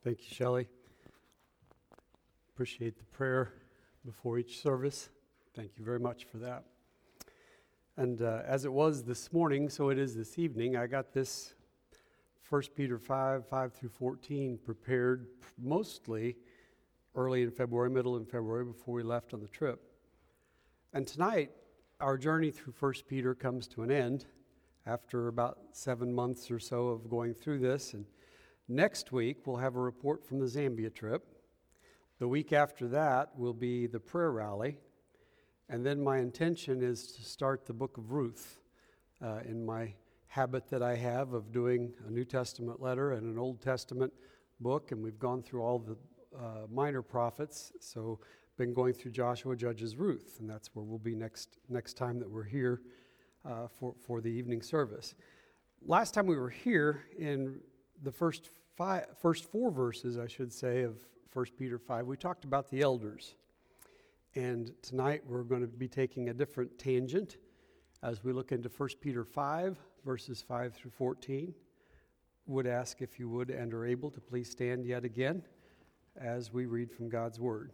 Thank you, Shelley. Appreciate the prayer before each service. Thank you very much for that. And as it was this morning, so it is this evening. I got this 1 Peter 5 through 14 prepared mostly early in February, middle in February, before we left on the trip. And tonight, our journey through 1 Peter comes to an end after about 7 months or so of going through this. And next week, we'll have a report from the Zambia trip. The week after that will be the prayer rally. And then my intention is to start the book of Ruth in my habit that I have of doing a New Testament letter and an Old Testament book. And we've gone through all the minor prophets. So been going through Joshua, Judges, Ruth. And that's where we'll be next time that we're here for the evening service. Last time we were here in the first four verses, I should say, of 1 Peter 5, we talked about the elders. And tonight we're going to be taking a different tangent as we look into 1 Peter 5, verses 5 through 14. Would ask if you would and are able to please stand yet again as we read from God's Word.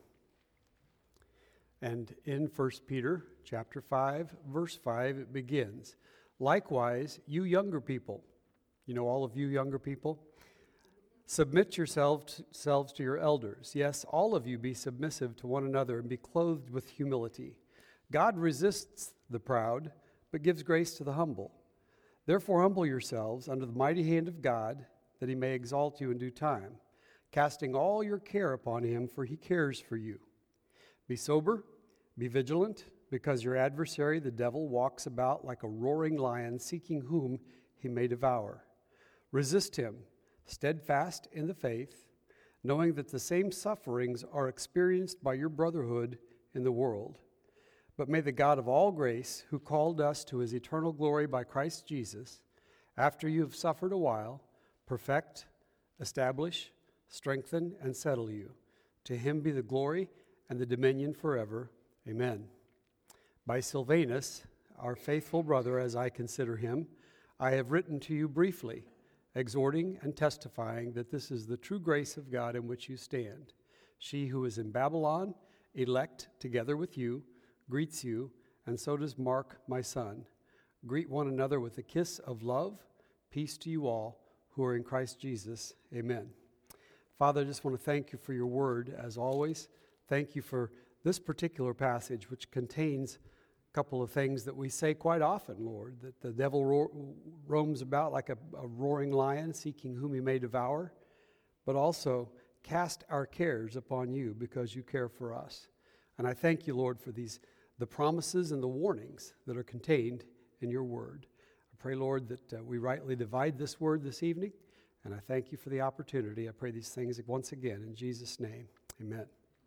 And in 1 Peter chapter 5, verse 5, it begins, "Likewise, you younger people," you know all of you younger people, "submit yourselves to your elders. Yes, all of you be submissive to one another and be clothed with humility. God resists the proud, but gives grace to the humble. Therefore humble yourselves under the mighty hand of God, that he may exalt you in due time, casting all your care upon him, for he cares for you. Be sober, be vigilant, because your adversary, the devil, walks about like a roaring lion, seeking whom he may devour. Resist him, steadfast in the faith, knowing that the same sufferings are experienced by your brotherhood in the world. But may the God of all grace, who called us to his eternal glory by Christ Jesus, after you have suffered a while, perfect, establish, strengthen, and settle you. To him be the glory and the dominion forever. Amen. By Silvanus, our faithful brother, as I consider him, I have written to you briefly, exhorting and testifying that this is the true grace of God in which you stand. She who is in Babylon, elect together with you, greets you, and so does Mark, my son. Greet one another with a kiss of love. Peace to you all who are in Christ Jesus. Amen." Father, I just want to thank you for your word, as always. Thank you for this particular passage, which contains a couple of things that we say quite often, Lord, that the devil roams about like a roaring lion, seeking whom he may devour, but also cast our cares upon you because you care for us. And I thank you, Lord, for the promises and the warnings that are contained in your word. I pray, Lord, that we rightly divide this word this evening, and I thank you for the opportunity. I pray these things once again in Jesus' name. Amen.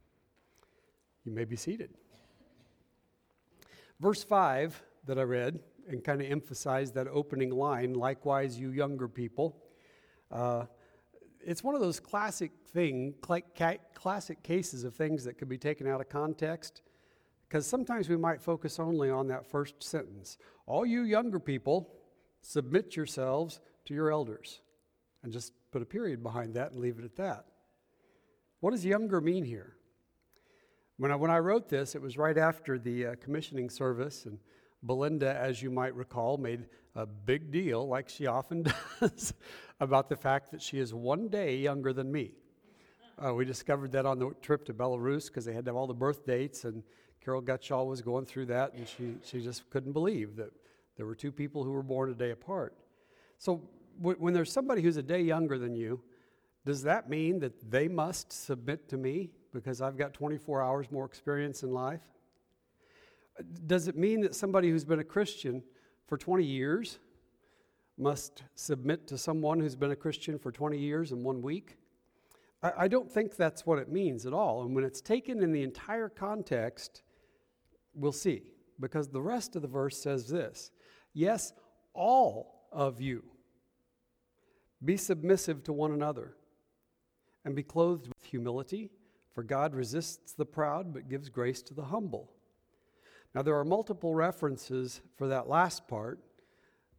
You may be seated. Verse 5 that I read and kind of emphasized that opening line, "Likewise, you younger people." It's one of those classic cases of things that could be taken out of context, because sometimes we might focus only on that first sentence. "All you younger people, submit yourselves to your elders," and just put a period behind that and leave it at that. What does younger mean here? When I wrote this, it was right after the commissioning service, and Belinda, as you might recall, made a big deal, like she often does, about the fact that she is one day younger than me. We discovered that on the trip to Belarus, because they had to have all the birth dates, and Carol Gutschall was going through that, and she just couldn't believe that there were two people who were born a day apart. So when there's somebody who's a day younger than you, does that mean that they must submit to me because I've got 24 hours more experience in life? Does it mean that somebody who's been a Christian for 20 years must submit to someone who's been a Christian for 20 years in 1 week? I don't think that's what it means at all. And when it's taken in the entire context, we'll see. Because the rest of the verse says this, "Yes, all of you be submissive to one another and be clothed with humility, for God resists the proud but gives grace to the humble." Now, there are multiple references for that last part,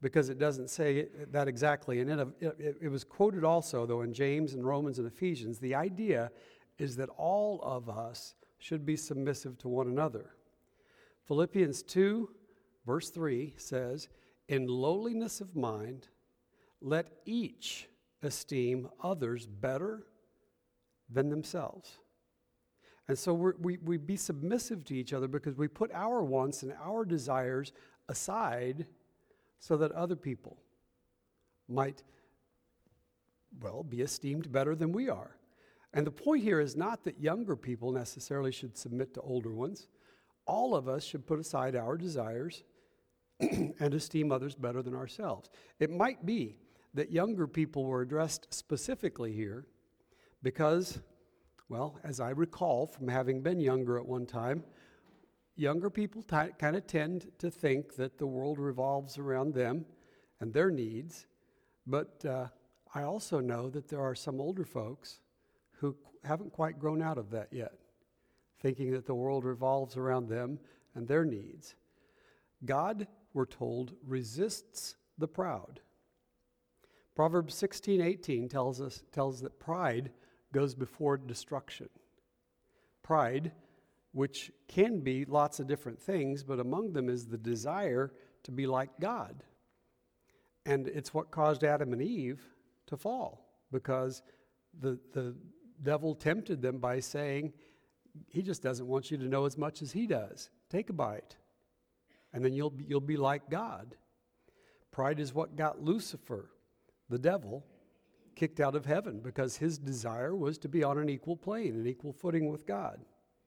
because it doesn't say that exactly. And it was quoted also, though, in James and Romans and Ephesians. The idea is that all of us should be submissive to one another. Philippians 2, verse 3 says, "In lowliness of mind, let each esteem others better than themselves." And so we be submissive to each other because we put our wants and our desires aside so that other people might, be esteemed better than we are. And the point here is not that younger people necessarily should submit to older ones. All of us should put aside our desires and esteem others better than ourselves. It might be that younger people were addressed specifically here because, as I recall from having been younger at one time, younger people kind of tend to think that the world revolves around them and their needs. But I also know that there are some older folks who haven't quite grown out of that yet, thinking that the world revolves around them and their needs. God, we're told, resists the proud. Proverbs 16:18 tells that pride goes before destruction. Pride, which can be lots of different things, but among them is the desire to be like God. And it's what caused Adam and Eve to fall, because the devil tempted them by saying, he just doesn't want you to know as much as he does. Take a bite, and then you'll be like God. Pride is what got Lucifer, the devil, kicked out of heaven, because his desire was to be on an equal plane, an equal footing with God.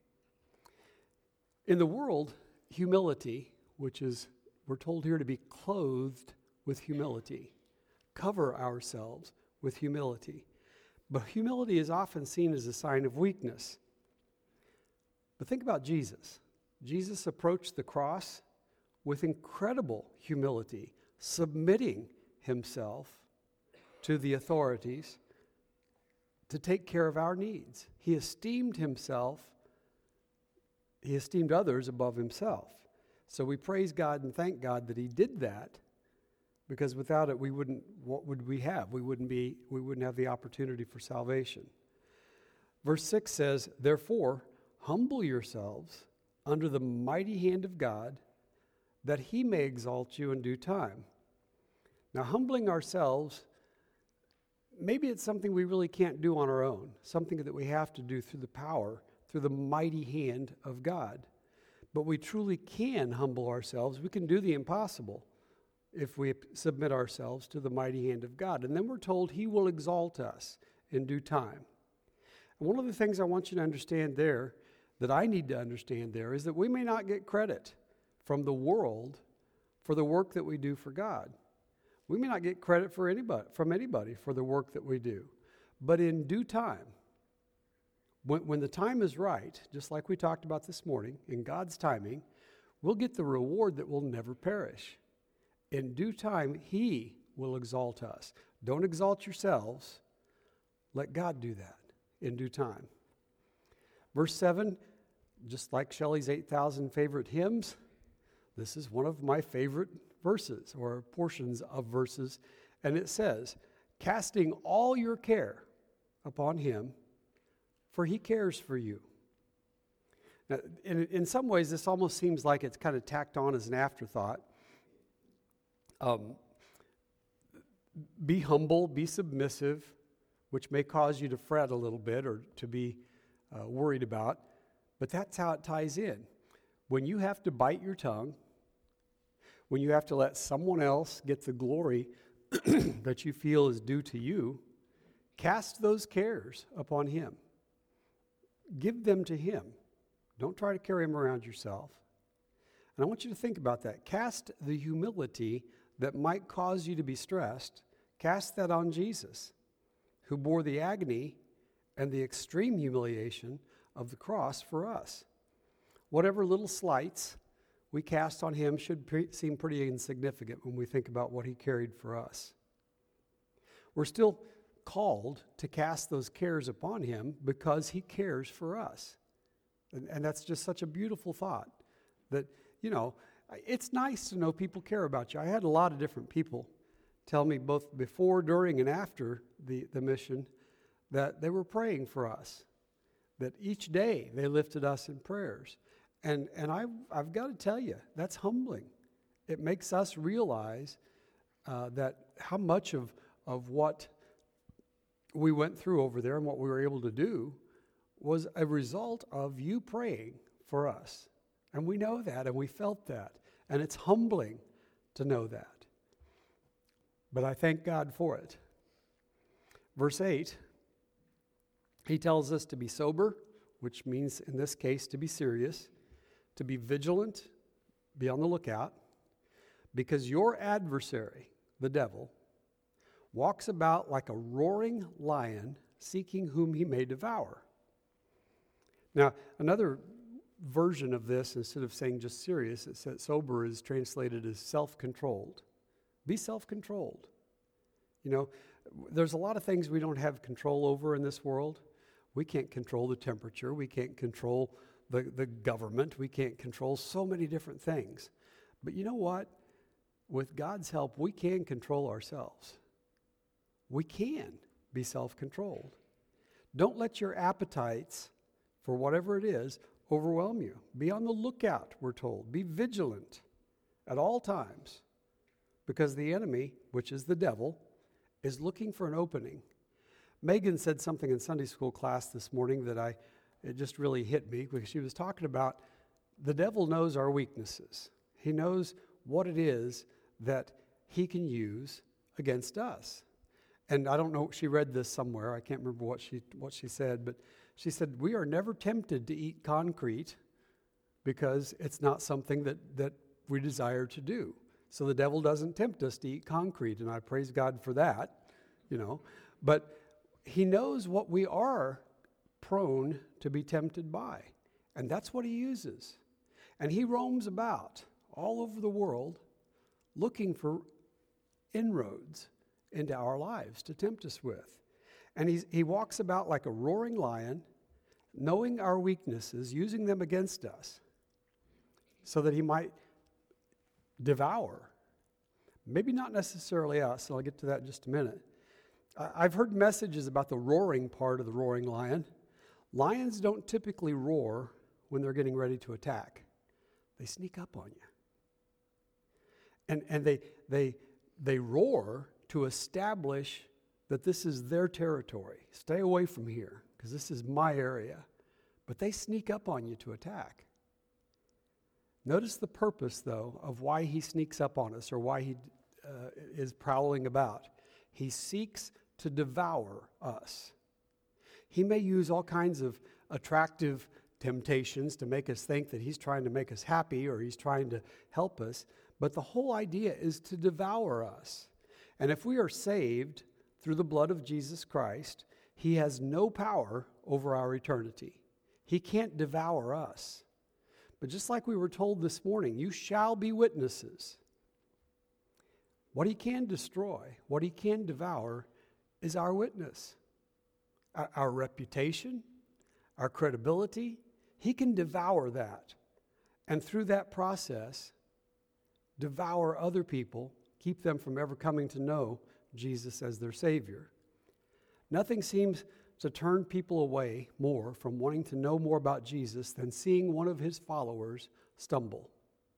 In the world, humility, which is, we're told here to be clothed with humility, cover ourselves with humility. But humility is often seen as a sign of weakness. But think about Jesus. Jesus approached the cross with incredible humility, submitting himself to the authorities to take care of our needs. He esteemed others above himself. So we praise God and thank God that he did that, because without it, what would we have? We wouldn't have the opportunity for salvation. Verse 6 says, "Therefore, humble yourselves under the mighty hand of God, that he may exalt you in due time." Now, humbling ourselves, maybe it's something we really can't do on our own, something that we have to do through the mighty hand of God. But we truly can humble ourselves. We can do the impossible if we submit ourselves to the mighty hand of God. And then we're told he will exalt us in due time. And one of the things I want you to understand there, that I need to understand there, is that we may not get credit from the world for the work that we do for God. We may not get credit from anybody for the work that we do. But in due time, when the time is right, just like we talked about this morning, in God's timing, we'll get the reward that will never perish. In due time, he will exalt us. Don't exalt yourselves. Let God do that in due time. Verse 7, just like Shelley's 8,000 favorite hymns, this is one of my favorite verses or portions of verses. And it says, "Casting all your care upon him, for he cares for you." Now, in some ways, this almost seems like it's kind of tacked on as an afterthought. Be humble, be submissive, which may cause you to fret a little bit or to be worried about, but that's how it ties in. When you have to bite your tongue, when you have to let someone else get the glory that you feel is due to you, cast those cares upon him. Give them to him. Don't try to carry them around yourself. And I want you to think about that. Cast the humility that might cause you to be stressed, cast that on Jesus, who bore the agony and the extreme humiliation of the cross for us. Whatever little slights we cast on him should seem pretty insignificant when we think about what he carried for us. We're still called to cast those cares upon him because he cares for us. And that's just such a beautiful thought that, It's nice to know people care about you. I had a lot of different people tell me both before, during, and after the mission that they were praying for us, that each day they lifted us in prayers. And I've got to tell you, that's humbling. It makes us realize that how much of what we went through over there and what we were able to do was a result of you praying for us. And we know that, and we felt that. And it's humbling to know that. But I thank God for it. Verse 8, he tells us to be sober, which means in this case to be serious, to be vigilant, be on the lookout, because your adversary, the devil, walks about like a roaring lion, seeking whom he may devour. Now, another version of this, instead of saying just serious, it says sober is translated as self-controlled. Be self-controlled. You know, there's a lot of things we don't have control over in this world. We can't control the temperature. We can't control the government. We can't control so many different things. But you know what? With God's help, we can control ourselves. We can be self-controlled. Don't let your appetites for whatever it is overwhelm you. Be on the lookout, we're told. Be vigilant at all times, because the enemy, which is the devil, is looking for an opening. Megan said something in Sunday school class this morning that it just really hit me, because she was talking about the devil knows our weaknesses. He knows what it is that he can use against us. And I don't know, she read this somewhere. I can't remember what she said, but she said, we are never tempted to eat concrete because it's not something that we desire to do. So the devil doesn't tempt us to eat concrete, and I praise God for that, you know. But he knows what we are prone to be tempted by, and that's what he uses. And he roams about all over the world looking for inroads into our lives to tempt us with. And he walks about like a roaring lion, knowing our weaknesses, using them against us, so that he might devour. Maybe not necessarily us, and I'll get to that in just a minute. I've heard messages about the roaring part of the roaring lion. Lions don't typically roar when they're getting ready to attack. They sneak up on you. And they roar to establish that this is their territory. Stay away from here, because this is my area. But they sneak up on you to attack. Notice the purpose, though, of why he sneaks up on us, or why he is prowling about. He seeks to devour us. He may use all kinds of attractive temptations to make us think that he's trying to make us happy, or he's trying to help us, but the whole idea is to devour us. And if we are saved through the blood of Jesus Christ, he has no power over our eternity. He can't devour us. But just like we were told this morning, you shall be witnesses. What he can destroy, what he can devour, is our witness. Our reputation, our credibility, he can devour that. And through that process, devour other people, keep them from ever coming to know Jesus as their Savior. Nothing seems to turn people away more from wanting to know more about Jesus than seeing one of his followers stumble.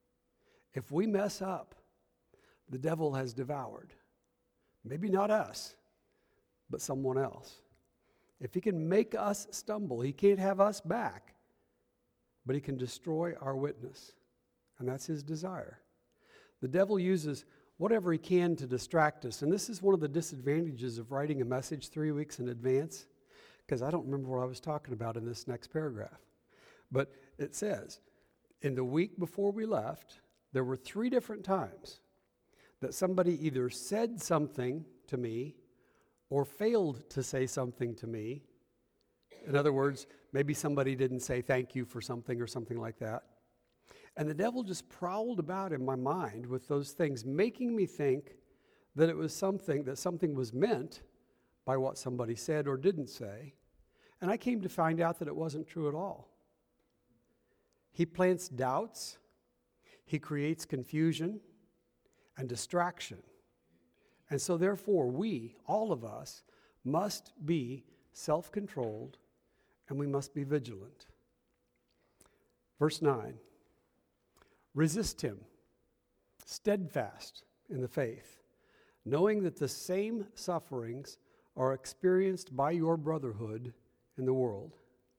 If we mess up, the devil has devoured. Maybe not us, but someone else. If he can make us stumble, he can't have us back, but he can destroy our witness, and that's his desire. The devil uses whatever he can to distract us, and this is one of the disadvantages of writing a message 3 weeks in advance, because I don't remember what I was talking about in this next paragraph. But it says, in the week before we left, there were 3 different times that somebody either said something to me or failed to say something to me. In other words, maybe somebody didn't say thank you for something or something like that. And the devil just prowled about in my mind with those things, making me think that it was something was meant by what somebody said or didn't say. And I came to find out that it wasn't true at all. He plants doubts. He creates confusion and distraction. And so therefore, we, all of us, must be self-controlled and we must be vigilant. Verse 9, resist him, steadfast in the faith, knowing that the same sufferings are experienced by your brotherhood in the world.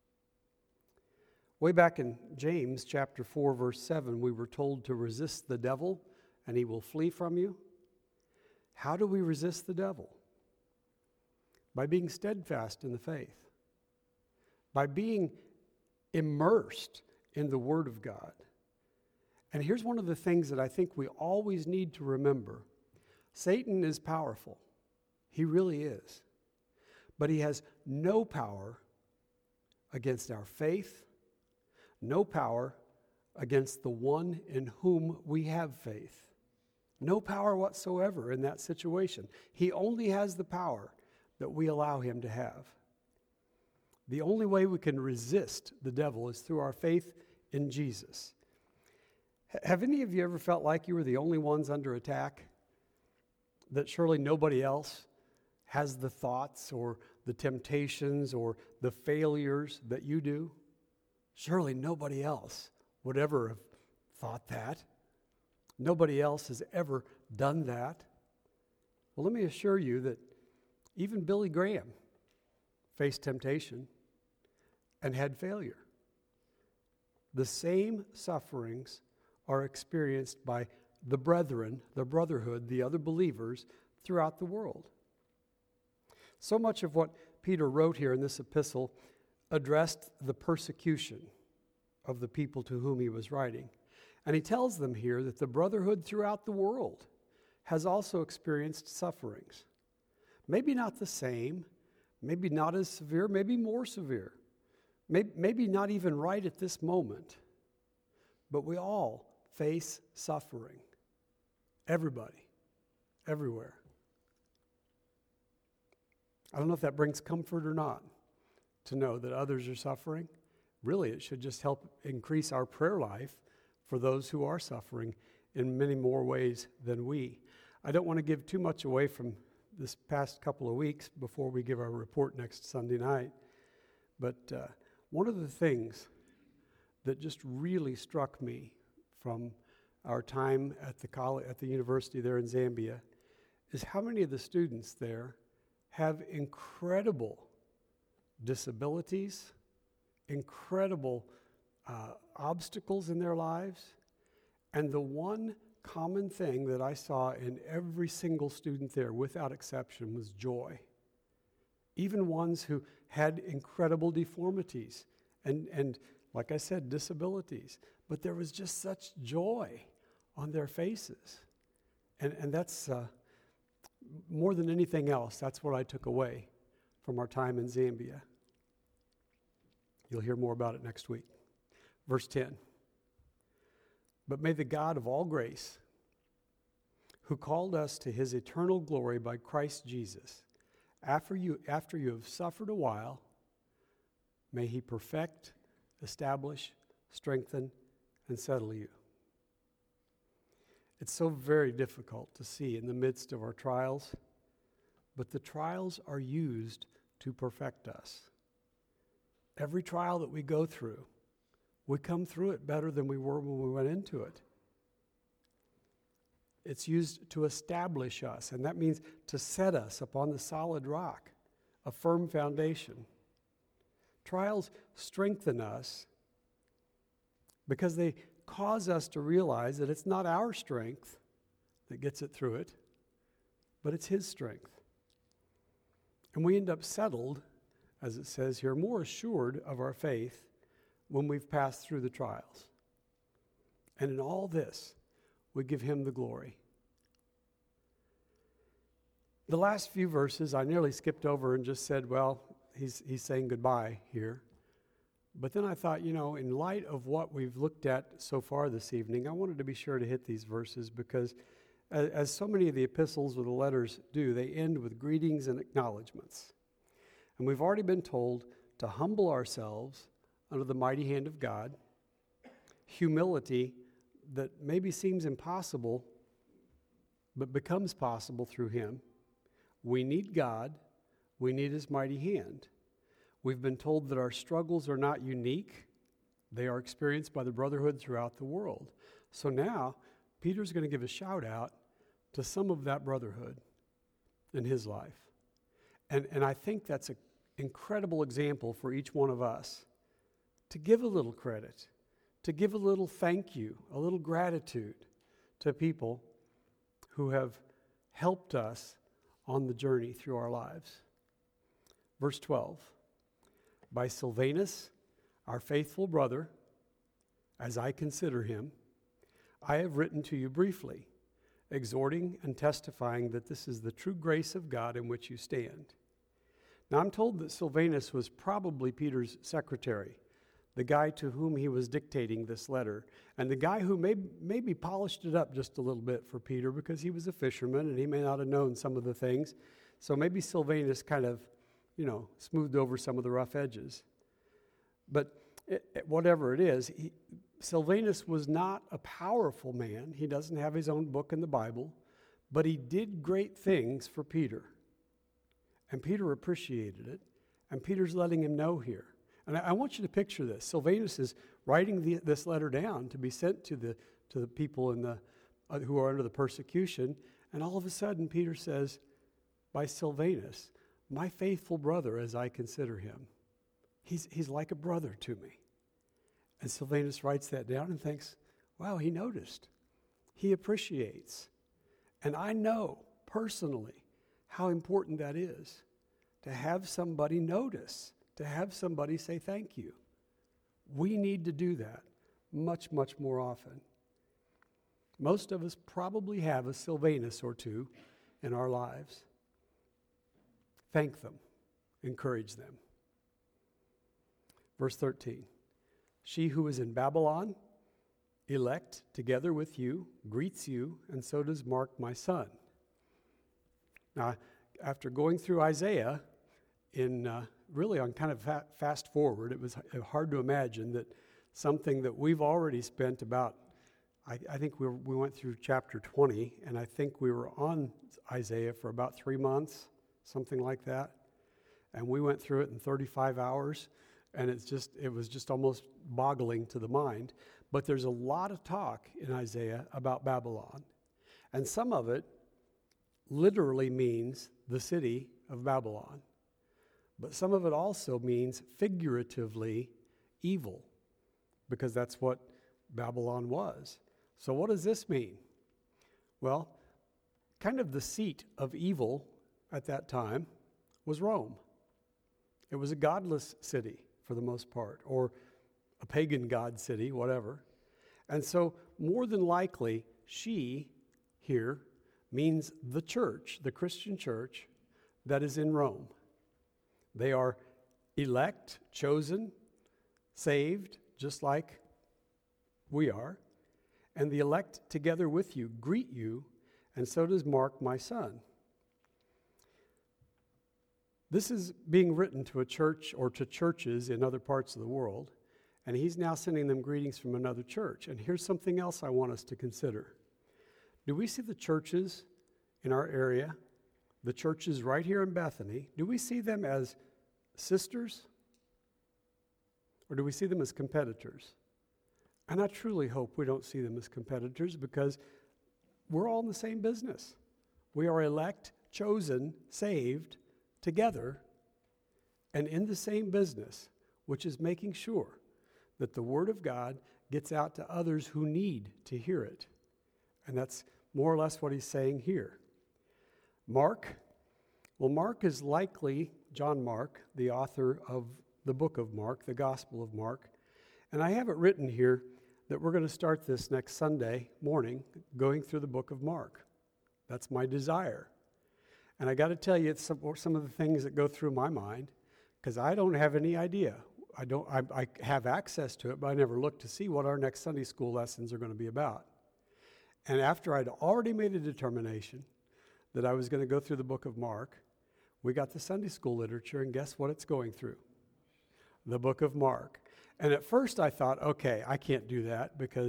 Way back in James chapter 4, verse 7, we were told to resist the devil and he will flee from you. How do we resist the devil? By being steadfast in the faith, by being immersed in the Word of God. And here's one of the things that I think we always need to remember. Satan is powerful. He really is. But he has no power against our faith, no power against the one in whom we have faith. No power whatsoever in that situation. He only has the power that we allow him to have. The only way we can resist the devil is through our faith in Jesus. Have any of you ever felt like you were the only ones under attack? That surely nobody else has the thoughts or the temptations or the failures that you do? Surely nobody else would ever have thought that. Nobody else has ever done that. Well, let me assure you that even Billy Graham faced temptation and had failure. The same sufferings are experienced by the brethren, the brotherhood, the other believers throughout the world. So much of what Peter wrote here in this epistle addressed the persecution of the people to whom he was writing. And he tells them here that the brotherhood throughout the world has also experienced sufferings. Maybe not the same, maybe not as severe, maybe more severe, maybe not even right at this moment, but we all face suffering. Everybody, everywhere. I don't know if that brings comfort or not to know that others are suffering. Really, it should just help increase our prayer life for those who are suffering in many more ways than we. I don't want to give too much away from this past couple of weeks before we give our report next Sunday night, but one of the things that just really struck me from our time at the college, at the university there in Zambia, is how many of the students there have incredible disabilities, incredible obstacles in their lives, and the one common thing that I saw in every single student there, without exception, was joy. Even ones who had incredible deformities and like I said, disabilities, but there was just such joy on their faces. And that's more than anything else, that's what I took away from our time in Zambia. You'll hear more about it next week. Verse 10. But may the God of all grace, who called us to his eternal glory by Christ Jesus, after you have suffered a while, may he perfect, establish, strengthen, and settle you. It's so very difficult to see in the midst of our trials, but the trials are used to perfect us. Every trial that we go through, we come through it better than we were when we went into it. It's used to establish us, and that means to set us upon the solid rock, a firm foundation. Trials strengthen us because they cause us to realize that it's not our strength that gets it through it, but it's his strength. And we end up settled, as it says here, more assured of our faith when we've passed through the trials. And in all this, we give him the glory. The last few verses I nearly skipped over and just said, well, he's saying goodbye here. But then I thought, in light of what we've looked at so far this evening, I wanted to be sure to hit these verses because as so many of the epistles or the letters do, they end with greetings and acknowledgments. And we've already been told to humble ourselves under the mighty hand of God, humility that maybe seems impossible, but becomes possible through him. We need God. We need his mighty hand. We've been told that our struggles are not unique. They are experienced by the brotherhood throughout the world. So now, Peter's going to give a shout out to some of that brotherhood in his life. And I think that's an incredible example for each one of us to give a little credit, to give a little thank you, a little gratitude to people who have helped us on the journey through our lives. Verse 12, by Silvanus, our faithful brother, as I consider him, I have written to you briefly, exhorting and testifying that this is the true grace of God in which you stand. Now I'm told that Silvanus was probably Peter's secretary, the guy to whom he was dictating this letter, and the guy who maybe polished it up just a little bit for Peter because he was a fisherman and he may not have known some of the things. So maybe Silvanus kind of, smoothed over some of the rough edges. But whatever it is, Silvanus was not a powerful man. He doesn't have his own book in the Bible, but he did great things for Peter. And Peter appreciated it, and Peter's letting him know here. And I want you to picture this. Silvanus is writing this letter down to be sent to the people who are under the persecution, and all of a sudden Peter says, by Silvanus, my faithful brother as I consider him. He's like a brother to me. And Silvanus writes that down and thinks, wow, he noticed. He appreciates. And I know personally how important that is, to have somebody notice, to have somebody say thank you. We need to do that much, much more often. Most of us probably have a Silvanus or two in our lives. Thank them. Encourage them. Verse 13. She who is in Babylon, elect together with you, greets you, and so does Mark, my son. Now, after going through Isaiah, really on kind of fast forward, it was hard to imagine that something that we've already spent about, I think we went through chapter 20, and I think we were on Isaiah for about 3 months, something like that. And we went through it in 35 hours, and it was just almost boggling to the mind. But there's a lot of talk in Isaiah about Babylon. And some of it literally means the city of Babylon. But some of it also means figuratively evil, because that's what Babylon was. So what does this mean? Well, kind of the seat of evil at that time was Rome. It was a godless city for the most part, or a pagan god city, whatever. And so more than likely, she here means the church, the Christian church that is in Rome. They are elect, chosen, saved, just like we are. And the elect together with you greet you, and so does Mark, my son. This is being written to a church or to churches in other parts of the world, and he's now sending them greetings from another church. And here's something else I want us to consider. Do we see the churches in our area, the churches right here in Bethany, do we see them as sisters, or do we see them as competitors? And I truly hope we don't see them as competitors, because we're all in the same business. We are elect, chosen, saved, together, and in the same business, which is making sure that the Word of God gets out to others who need to hear it. And that's more or less what he's saying here. Mark is likely John Mark, the author of the book of Mark, the Gospel of Mark. And I have it written here that we're going to start this next Sunday morning going through the book of Mark. That's my desire. And I got to tell you some of the things that go through my mind, because I don't have any idea. I have access to it, but I never look to see what our next Sunday school lessons are going to be about. And after I'd already made a determination that I was going to go through the book of Mark, we got the Sunday school literature, and guess what it's going through? The book of Mark. And at first I thought, okay, I can't do that because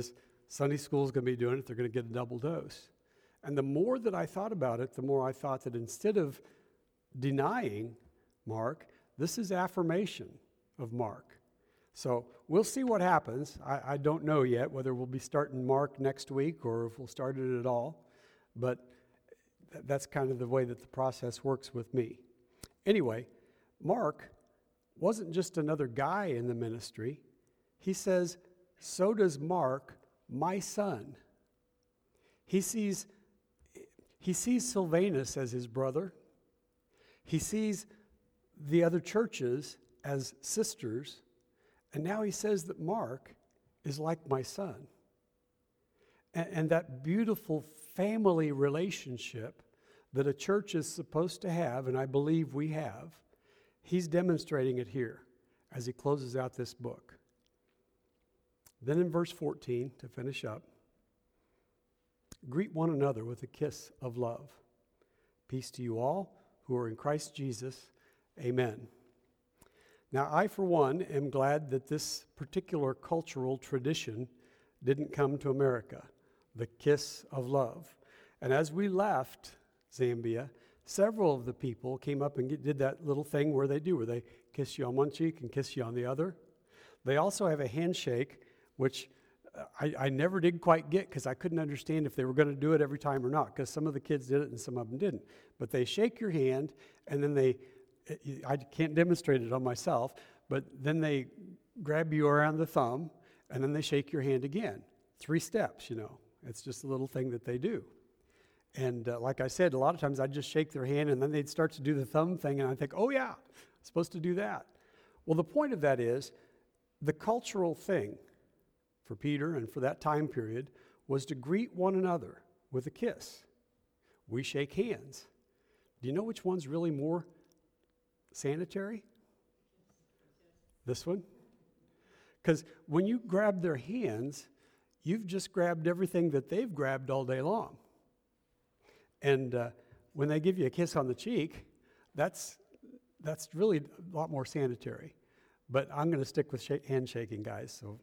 Sunday school is going to be doing it. They're going to get a double dose. And the more that I thought about it, the more I thought that instead of denying Mark, this is affirmation of Mark. So we'll see what happens. I don't know yet whether we'll be starting Mark next week or if we'll start it at all. But that's kind of the way that the process works with me. Anyway, Mark wasn't just another guy in the ministry. He says, so does Mark, my son. He sees Silvanus as his brother. He sees the other churches as sisters. And now he says that Mark is like my son. And that beautiful family relationship that a church is supposed to have, and I believe we have, he's demonstrating it here as he closes out this book. Then in verse 14, to finish up, greet one another with a kiss of love. Peace to you all who are in Christ Jesus. Amen. Now, I, for one, am glad that this particular cultural tradition didn't come to America, the kiss of love. And as we left Zambia, several of the people came up and did that little thing where they kiss you on one cheek and kiss you on the other. They also have a handshake, which I never did quite get because I couldn't understand if they were going to do it every time or not, because some of the kids did it and some of them didn't. But they shake your hand, and then I can't demonstrate it on myself, but then they grab you around the thumb, and then they shake your hand again. 3 steps, It's just a little thing that they do. And like I said, a lot of times I'd just shake their hand, and then they'd start to do the thumb thing, and I'd think, oh yeah, I'm supposed to do that. Well, the point of that is the cultural thing for Peter and for that time period was to greet one another with a kiss. We shake hands. Do you know which one's really more sanitary? This one? Because when you grab their hands, you've just grabbed everything that they've grabbed all day long. And when they give you a kiss on the cheek, that's really a lot more sanitary. But I'm going to stick with handshaking, guys. So,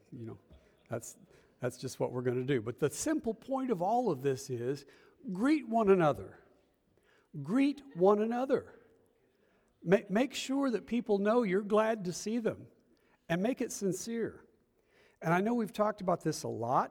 that's just what we're going to do. But the simple point of all of this is greet one another. Greet one another. Make sure that people know you're glad to see them, and make it sincere. And I know we've talked about this a lot.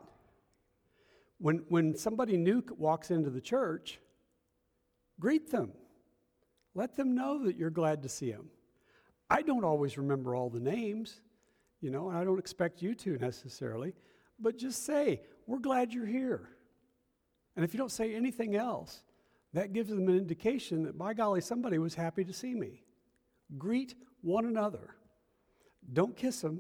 When somebody new walks into the church, greet them. Let them know that you're glad to see them. I don't always remember all the names, and I don't expect you to necessarily, but just say, we're glad you're here. And if you don't say anything else, that gives them an indication that, by golly, somebody was happy to see me. Greet one another. Don't kiss them,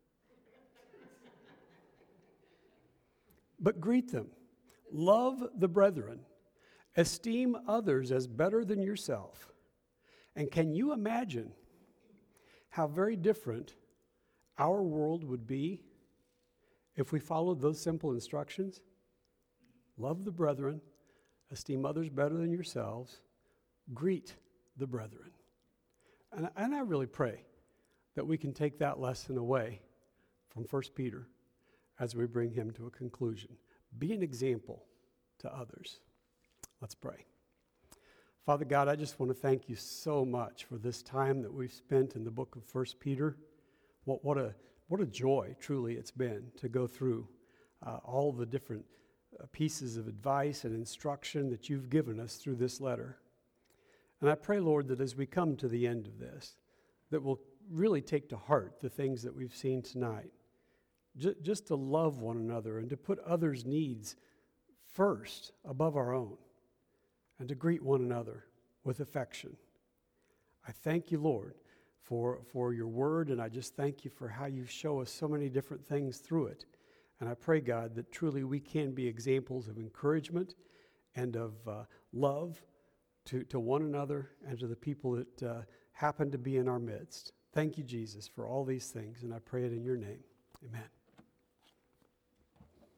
but greet them. Love the brethren. Esteem others as better than yourself. And can you imagine how very different our world would be if we followed those simple instructions? Love the brethren. Esteem others better than yourselves. Greet the brethren. And I really pray that we can take that lesson away from 1 Peter as we bring him to a conclusion. Be an example to others. Let's pray. Father God, I just want to thank you so much for this time that we've spent in the book of 1 Peter. What a joy, truly, it's been to go through all the different pieces of advice and instruction that you've given us through this letter. And I pray, Lord, that as we come to the end of this, that we'll really take to heart the things that we've seen tonight. Just to love one another and to put others' needs first above our own, and to greet one another with affection. I thank you, Lord, for your word, and I just thank you for how you show us so many different things through it. And I pray, God, that truly we can be examples of encouragement and of love to one another and to the people that happen to be in our midst. Thank you, Jesus, for all these things, and I pray it in your name. Amen.